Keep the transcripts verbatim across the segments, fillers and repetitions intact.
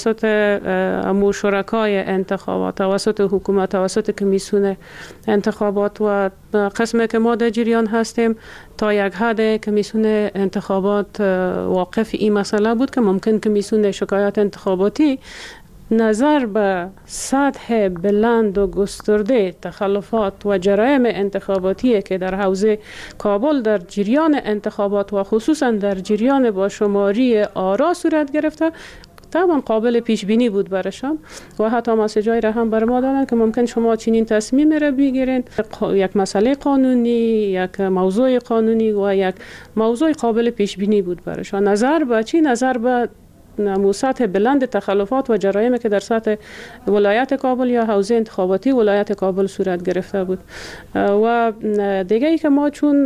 توسط امور شرکای انتخابات، توسط حکومت، توسط کمیسیون انتخابات و قسمی که ما در جریان هستیم تا یک حد کمیسیون انتخابات واقف این مسئله بود که ممکن کمیسیون شکایات انتخاباتی نظر به سطح بلند و گسترده تخلفات و جرایم انتخاباتی که در حوزه کابل در جریان انتخابات و خصوصا در جریان با شماری آرا صورت گرفته طبعا قابل پیش بینی بود برشان و حتی مسیجای را هم بر ما دادن که ممکن شما چنین تصمیم را بگیرین، یک مسئله قانونی، یک موضوع قانونی و یک موضوع قابل پیش بینی بود برشان. نظر به چی؟ نظر به سطح بلند تخلفات و جرایم که در سطح ولایت کابل یا حوزه انتخاباتی ولایت کابل صورت گرفته بود. و دیگه ای که ما چون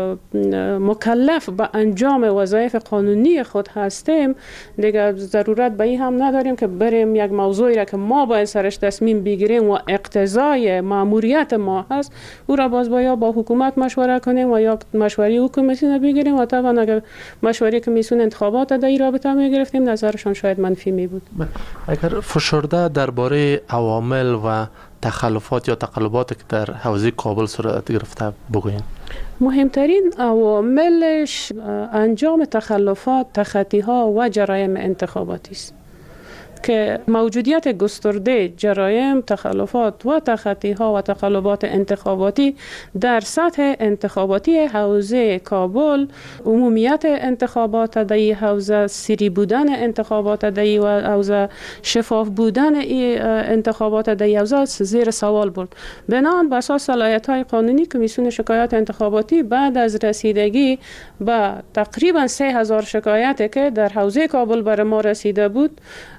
مکلف به انجام وظایف قانونی خود هستیم دیگه ضرورت به این هم نداریم که بریم یک موضوعی را که ما باید سرش تصمیم بگیریم و اقتضای مأموریت ما هست او را باز باید با حکومت مشوره کنیم و یا مشوره حکومتی بگیریم و طبعا اگر مشوره کمیسیون انتخابات در این رابطه می گرفتیم نظرشان شاید منفی می بود. اگر فشرده درباره عوامل و تخلفات یا تقلبات که در حوزه کابل صورت گرفته بگوین. مهمترین عواملش انجام تخلفات، تخطی ها و جرایم انتخاباتی است که موجودیت گسترده جرایم، تخلفات و تخطی ها و تقلبات انتخاباتی در سطح انتخاباتی حوزه کابل، عمومیت انتخابات در این حوزه، سری بودن انتخابات در این حوزه، شفاف بودن انتخابات در این حوزه زیر سوال برد. بنابراین بر اساس صلاحیت های قانونی کمیسیون شکایات انتخاباتی بعد از رسیدگی به تقریبا سه هزار شکایت که در حوزه کابل بر ما رسیده بود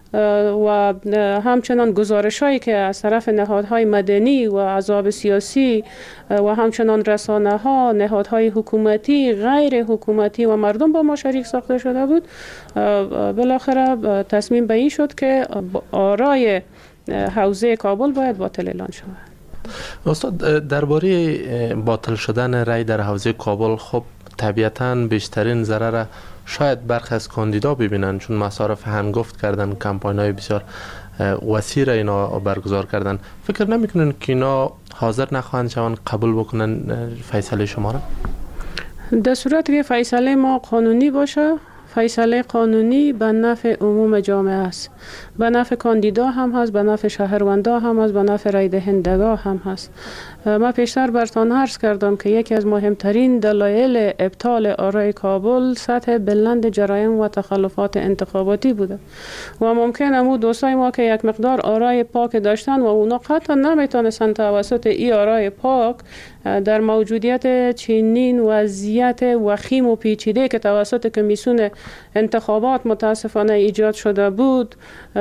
و همچنان گزارش هایی که از طرف نهادهای مدنی و احزاب سیاسی و همچنان رسانه ها، نهادهای حکومتی، غیر حکومتی و مردم با ما شریک ساخته شده بود، بالاخره تصمیم به این شد که آرای حوزه کابل باید باطل اعلان شود. استاد، درباره باطل شدن رای در حوزه کابل خب طبیعتاً بیشترین ضرر شاید برخی از کاندیدا ببینن، چون مصارف هنگفت کردن، کمپاین‌های بسیار وسیع را اینا برگزار کردن. فکر نمی‌کنن که اینا حاضر نخواهند شوند قبول بکنن فیصله شما را؟ در صورت که فیصله ما قانونی باشه، فیصله قانونی به نفع عموم جامعه است، به نفع کاندیدا هم هست، به نفع شهروندا هم هست، به نفع رای دهندگان هم هست. ما پیشتر برتان عرض کردم که یکی از مهمترین دلایل ابطال آرای کابل سطح بلند جرایم و تخلفات انتخاباتی بوده و ممکن امو دوستای ما که یک مقدار آرای پاک داشتن و اونا قطعا نمیتونستن توسط ای آرای پاک در موجودیت چنین وضعیت وخیم و پیچیده که توسط کمیسیون انتخابات متاسفانه ایجاد شده بود،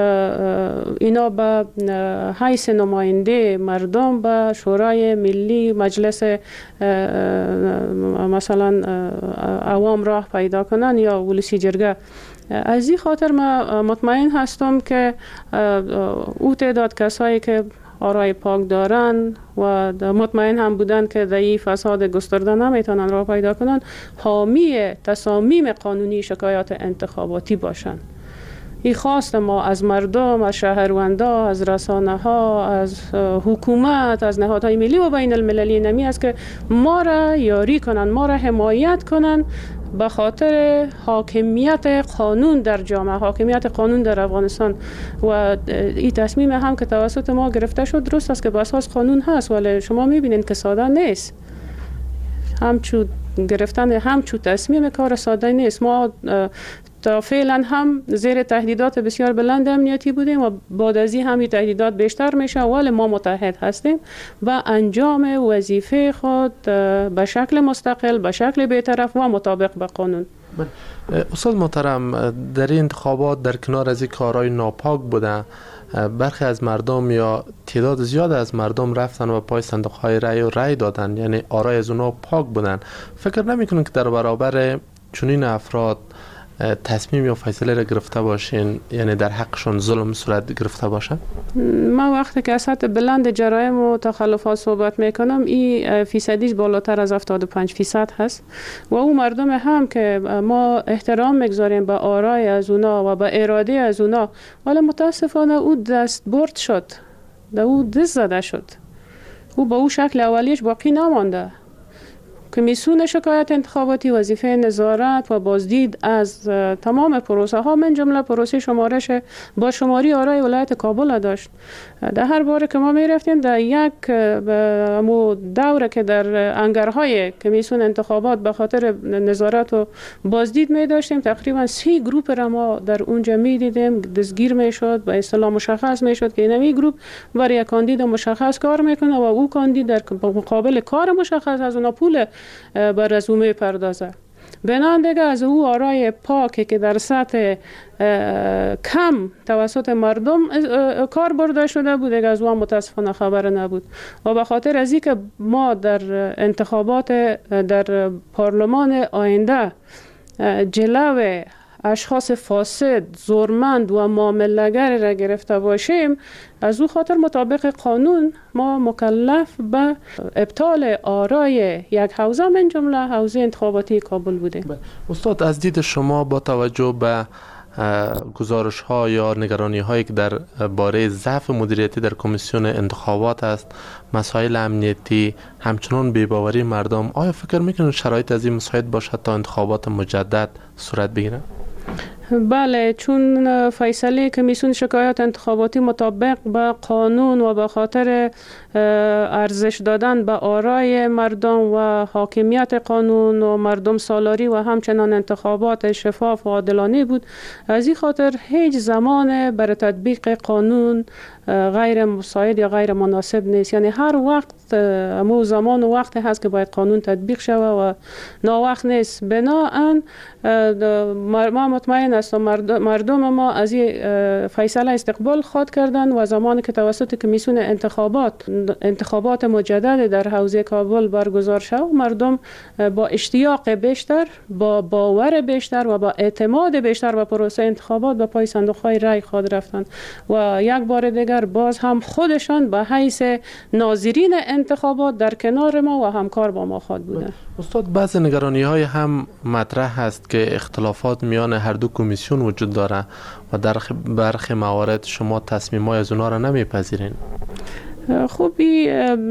اینا به حیث نماینده مردم به شورای ملی، مجلس مثلا عوام راه پیدا کنن یا ولسی جرگه. از این خاطر ما مطمئن هستم که او تعداد کسایی که آرای پاک دارن و مطمئن هم بودن که در این فساد گسترده نمیتونن راه پیدا کنن، حامی تصامیم قانونی شکایات انتخاباتی باشن. این خواست ما از مردم، از شهروندا، از رسانه ها، از حکومت، از نهادهای ملی و بین المللی نمی است که ما را یاری کنن، ما را حمایت کنن به خاطر حاکمیت قانون در جامعه، حاکمیت قانون در افغانستان. و این تصمیم هم که توسط ما گرفته شد درست است که به اساس قانون هست، ولی شما میبینید که ساده نیست. همچون گرفتن همچون تصمیم کار ساده نیست. ما تا فعلا هم زیر تهدیدات بسیار بلند امنیتی بودیم و بعد از این هم تهدیدات بیشتر میشه، ولی ما متحد هستیم و انجام وظیفه خود به شکل مستقل، به شکل بی‌طرف و مطابق به قانون. استاد محترم، در این انتخابات در کنار از این کارهای ناپاک بوده، برخی از مردم یا تعداد زیاد از مردم رفتن و پای صندوق‌های رای و رای دادن، یعنی آرای از اونها پاک بودن. فکر نمی‌کنید که در برابر چنین افراد تصمیم یا فیصله را گرفته باشین، یعنی در حقشون ظلم صورت گرفته باشه؟ ما وقتی که از سطح بلند جرایم و تخلفات صحبت میکنم، این فیصدیش بالاتر از هفتاد و پنج فیصد هست و اون مردم هم که ما احترام میگذاریم به آرای از اونا و به اراده از اونا، ولی متاسفانه او دست برد شد، در او دست زده شد، او با او شکل اولیش باقی نمانده. کمیسیون شکایت انتخاباتی وظیفه نظارت و بازدید از تمام پروسه ها من جمله پروسه شمارش با شماری آرای ولایت کابل داشت. در هر باره که ما می رفتیم در یک دوره که در انگرهای کمیسیون انتخابات به خاطر نظارت و بازدید می داشتیم، تقریبا سی گروپ را ما در اونجا می دیدیم دستگیر می شد، به اصطلاح مشخص می شد که این گروپ برای یک کاندید مشخص کار میکنه و او کاندید در مقابل کار مشخص از اون پول بر رزومه پردازه. بنان دیگه از او آرای پاکی که در سطح کم توسط مردم کار برده شده بود، دیگه از او متاسفانه خبر نبود و به خاطر از اینکه ما در انتخابات در پارلمان آینده جلو اشخاص فاسد، زورمند و معامله‌گر را گرفته باشیم، از او خاطر مطابق قانون ما مکلف به ابطال آرای یک حوزه من جمله حوزه انتخاباتی کابل بودیم. استاد، از دید شما با توجه به گزارش ها یا نگرانی هایی که در باره ضعف مدیریتی در کمیسیون انتخابات است، مسائل امنیتی، همچنان بی‌باوری مردم، آیا فکر میکنید شرایط از این مساعد باشد تا انتخابات مجدد صورت بگیرد؟ بله، چون فیصله کمیسیون شکایت انتخاباتی مطابق به قانون و به خاطر ارزش دادن به آرای مردم و حاکمیت قانون و مردم سالاری و همچنان انتخابات شفاف و عادلانه بود، از این خاطر هیچ زمان برای تطبیق قانون غیر مساعد یا غیر مناسب نیست. یعنی هر وقت امو زمان و وقت هست که باید قانون تطبیق شود و ناوقت نیست. بناهن ما مطمئن است مردم ما از این فیصله استقبال خواد کردن و زمانی که توسط کمیسیون انتخابات انتخابات مجدد در حوزه کابل برگزار شد، مردم با اشتیاق بیشتر، با باور بیشتر و با اعتماد بیشتر به پروسه انتخابات به پای صندوق‌های رای خود رفتند و یک بار دیگر باز هم خودشان به حیث ناظرین انتخابات در کنار ما و همکار با ما خود بودند. استاد، بعض نگرانی های هم مطرح است که اختلافات میان هر دو کمیسیون وجود داره و در برخی موارد شما تصمیم‌های از اونها را نمیپذیرین. خوبی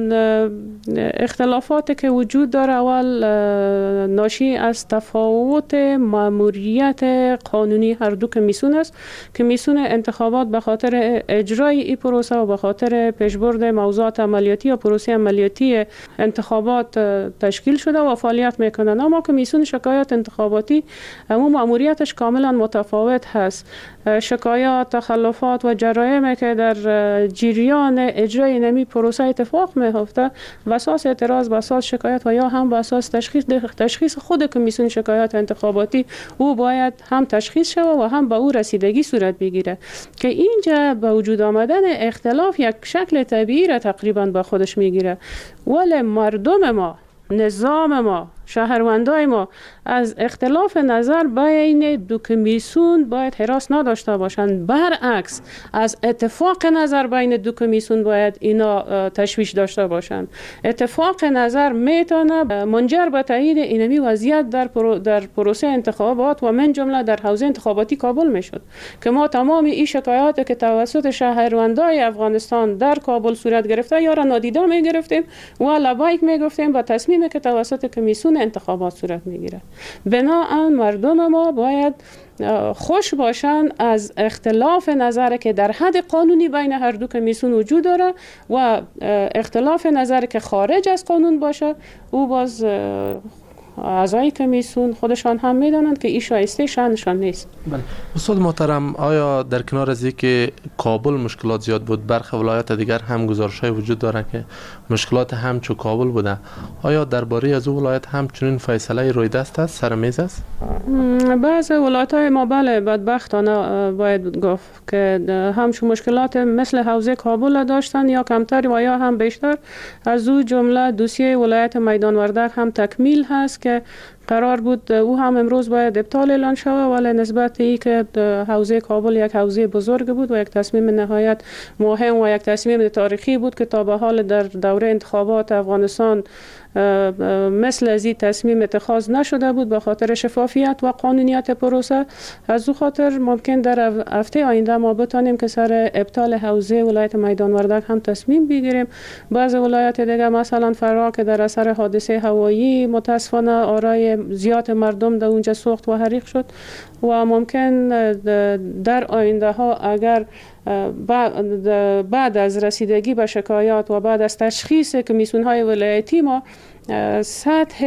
اختلافاتی که وجود داره اول ناشی از تفاوت ماموریت قانونی هر دو کمیسیون است. کمیسیون انتخابات به خاطر اجرای این پروسه و به خاطر پیشبرد موضوعات عملیاتی و پروسه عملیاتی انتخابات تشکیل شده و فعالیت میکنند، اما کمیسیون شکایت انتخاباتی اما ماموریتش کاملا متفاوت هست. شکایات، تخلفات و جرائمی که در جریان اجرای نمی پروسه اتفاق میفته و اساس اعتراض به اساس شکایت و یا هم به اساس تشخیص تشخیص خود کمیسیون شکایت انتخاباتی او باید هم تشخیص شود و هم به او رسیدگی صورت بگیره که اینجا به وجود آمدن اختلاف یک شکل طبیعی را تقریبا به خودش میگیره. ولی مردم ما، نظام ما، شهروندای ما از اختلاف نظر بین دو کمیسیون باید هراس نداشته باشند، برعکس از اتفاق نظر بین دو کمیسیون باید اینا تشویش داشته باشند. اتفاق نظر میتونه منجر به تایید اینمی وضعیت در پرو در پروسه انتخابات و من جمله در حوزه انتخاباتی کابل میشد که ما تمام این شکایات که توسط شهروندای افغانستان در کابل صورت گرفته یا را نادیده میگرفتیم و لبیک میگفتیم با تصمیمی که توسط کمیسیون انتخابات صورت میگیره. بنابراین مردم ما باید خوش باشن از اختلاف نظر که در حد قانونی بین هر دو کمیسیون وجود داره و اختلاف نظر که خارج از قانون باشه او باز اعضای کمیسیون خودشان هم میدانند که این شایسته شانشان نیست. بله. استاد محترم، آیا در کنار از اینکه کابل مشکلات زیاد بود، برخی ولایات دیگر هم گزارش‌های وجود داره که مشکلات همچو کابل بوده، آیا درباره از اون ولایت هم چنین فیصله روی دست است، سر میز است؟ بعضی ولایت‌های ما بله بدبختانه باید گفت که همچون مشکلات مثل حوزه کابل داشتن یا کمتر و یا هم بیشتر. از او جمله دوسیه ولایت میدان وردک هم تکمیل هست که قرار بود او هم امروز باید ابطال اعلان شود، ولی نسبت ای که حوزه کابل یک حوزه بزرگ بود و یک تصمیم نهایت مهم و یک تصمیم تاریخی بود که تا به حال در دوره انتخابات افغانستان مثل از این تصمیم اتخاذ نشده بود به خاطر شفافیت و قانونیت پروسه. از او خاطر ممکن در هفته آینده ما بتانیم که سر ابطال حوزه ولایت میدان وردک هم تصمیم بگیریم. بعض ولایت دیگه مثلا فرا که در اثر حادثه هوایی متاسفانه آرای زیاد مردم در اونجا سوخت و حریق شد و ممکن در آینده ها اگر بعد از رسیدگی به شکایات و بعد از تشخیص کمیسیون های ولایتی ما سطح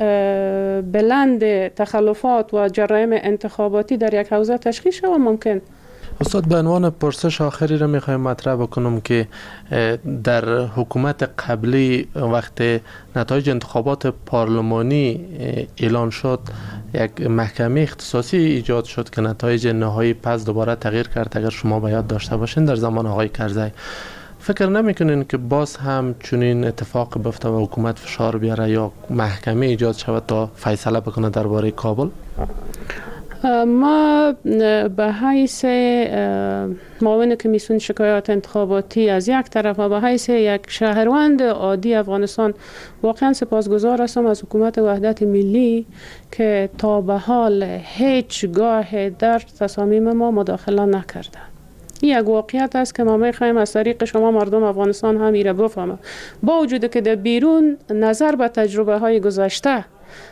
بلند تخلفات و جرایم انتخاباتی در یک حوزه تشخیص شود ممکن. استاد به عنوان پرسش آخری را میخوایم مطرح بکنم که در حکومت قبلی وقت نتایج انتخابات پارلمانی اعلان شد یک محکمه اختصاصی ایجاد شد که نتایج نهایی پس دوباره تغییر کرد. اگر شما به یاد داشته باشین در زمان آقای کرزی، فکر نمیکنین که باز هم چنین اتفاق بیفته و حکومت فشار بیاره یا محکمه ایجاد شود تا فیصله بکنه درباره کابل؟ ما به حیث معاون کمیسیون شکایات انتخاباتی از یک طرف و به حیث یک شهروند عادی افغانستان واقعا سپاسگزار هستم از حکومت وحدت ملی که تا به حال هیچگاه در تصامیم ما مداخله نکرده. این یک واقعیت است که ما می‌خوایم از طریق شما مردم افغانستان هم ایره بفهمه. با وجود که در بیرون نظر به تجربه های گذشته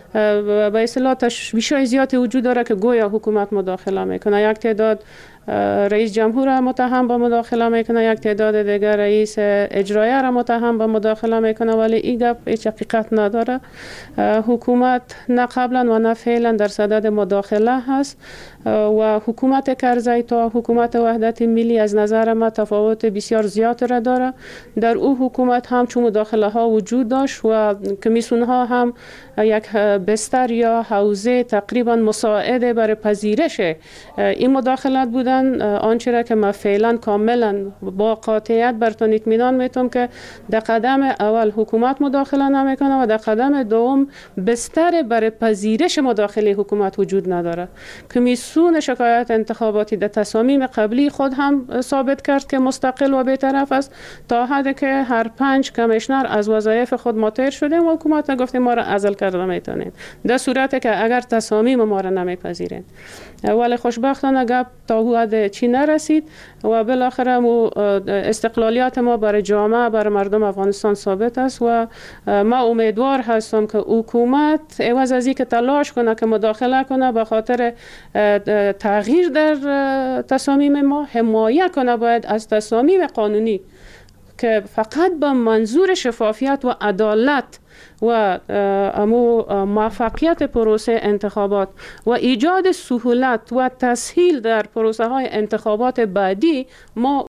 به اصطلاح تشویش‌های زیادی وجود داره که گویا حکومت مداخله میکنه. یک تعداد رئیس جمهور متهم به مداخله میکنه، یک تعداد دیگر رئیس اجرایی را متهم به مداخله میکنه، ولی این گپ هیچ حقیقت نداره. حکومت نه قبلا و نه فعلا در صدد مداخله هست و حکومت کرزی تا حکومت وحدت ملی از نظر ما تفاوت بسیار زیاد را داره. در او حکومت هم چون مداخله ها وجود داشت و کمیسیون ها هم یک بستر یا حوزه تقریبا مساعد برای پذیرش این مداخلات بودن. آنچه را که ما فعلا کاملا با قاطعیت برتون اطمینان میتونم که در قدم اول حکومت مداخله نمیکنه و در قدم دوم بستر برای پذیرش مداخله حکومت وجود نداره. کمیسیون شکایات انتخاباتی در تصامیم قبلی خود هم ثابت کرد که مستقل و بی‌طرف است تا حدی که هر پنج کمیشنر از وظایف خود مطیع شده و حکومت گفته ما را عزل کرده میتونید در صورتی که اگر تصامیم ما را نمیپذیرند. ولی خوشبختانه گپ تا حد چی نرسید و بالاخره استقلالیت ما برای جامعه برای مردم افغانستان ثابت است و ما امیدوار هستم که حکومت عوض از اینکه تلاش کنه که مداخله کنه به خاطر تغییر در تصامیم ما حمایت کنه باید از تصامیم قانونی که فقط با منظور شفافیت و عدالت و امو موفقیت پروسه انتخابات و ایجاد سهولت و تسهیل در پروسه های انتخابات بعدی ما